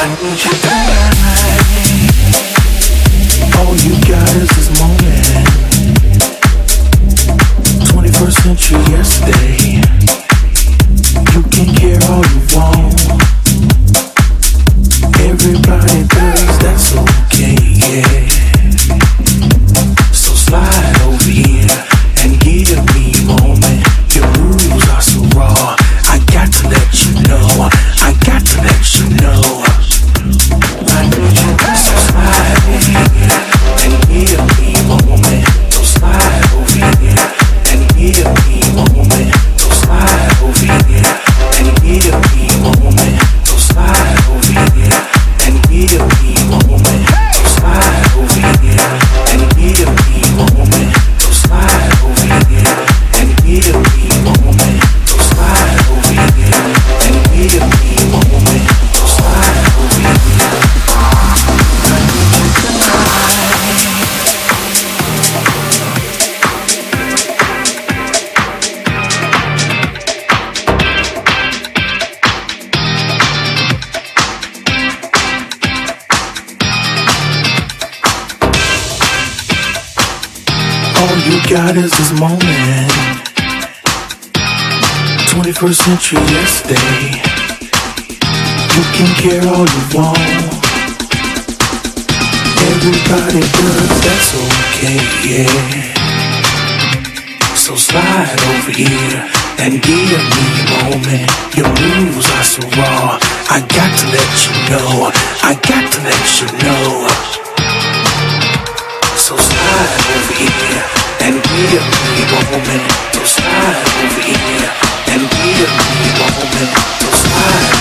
need you tonight. All you got is this moment. 21st century yesterday. You can care all you want. Everybody does, that's okay, yeah. So slide over here and give me a moment. Your moves are so raw. I got to let you know. I got to let you know. I need you to slide over here and give me a moment. So slide over here and give me a moment. So slide over here and give me a moment. So slide over here and give me a moment. So slide over here and give me a moment. So slide over here and give me a moment. So slide over here and give me a moment. So slide over here. I need you tonight. All you got is this moment. 21st century yesterday. You can care all you want. Everybody does, that's okay, yeah. So slide over here and give me a moment. Your moves are so raw. I got to let you know. I got to let you know. So slide over here and give me a moment. So slide over here and give me a moment. So slide